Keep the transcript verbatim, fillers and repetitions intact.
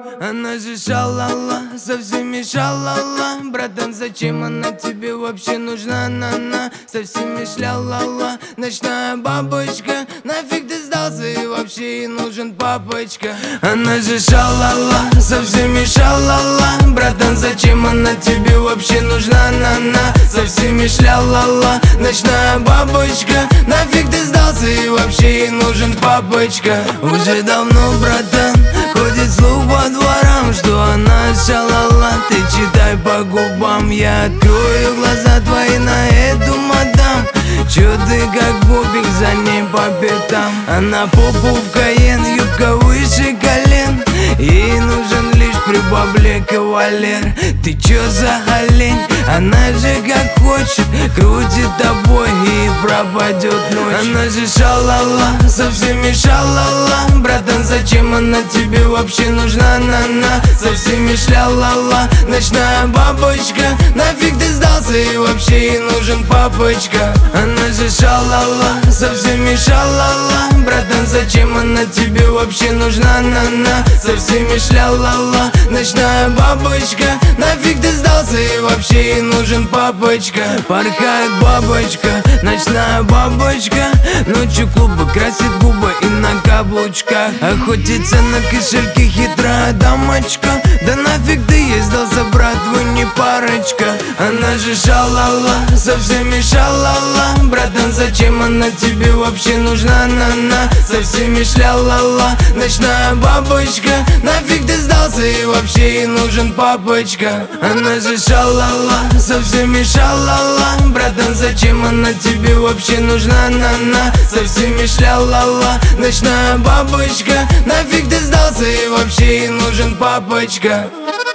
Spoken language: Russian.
Она же шалала, со всеми шалала. Братан, зачем она тебе вообще нужна? На-на, со всеми шляла-ла. Ночная бабочка, нафиг ты сдался и вообще ей нужен папочка. Она же шалала, со всеми шалала. Братан, зачем она тебе вообще нужна? На-на, со всеми шляла-ла. Ночная бабочка, нафиг ты сдался и вообще ей нужен папочка. Уже давно, братан, ходит слух по дворам, что она шалала. Ты читай по губам, я открою глаза твои на эту мадам. Чё ты как бобик за ней по пятам? Она попу в Каен, юбка выше колен. Ей нужен лишь при бабле кавалер. Ты чё за олень? Она же как хочет, крутит тобой и пропадет ночь. Она же шалала, со всеми шалала. Братан, зачем она тебе вообще нужна? На-на, со всеми шляла-ла. Ночная бабочка, нафиг ты сдался и вообще ей нужен папочка. Она же шалала, со всеми шалала. Братан, зачем она тебе вообще нужна? На-на, со всеми шляла-ла. Ночная бабочка, нафиг ты сдался и вообще ей нужен папочка. Порхает бабочка, ночная бабочка. Ночью клубы красит губы и на каблучках. Охотится на кошельке хитрая дамочка. Да нафиг ты ей сдался, брат, вы не парочка. Она же шалала, со всеми шалала. Братан, зачем она тебе вообще нужна? На-на, со всеми шляла-ла. Ночная бабочка, нафиг ты сдался и вообще ей нужен папочка. Она же шалала, со всеми шалала. Братан, зачем она тебе вообще нужна? На-на, со всеми шляла-ла. Ночная бабочка, нафиг ты сдался и вообще ей нужен папочка.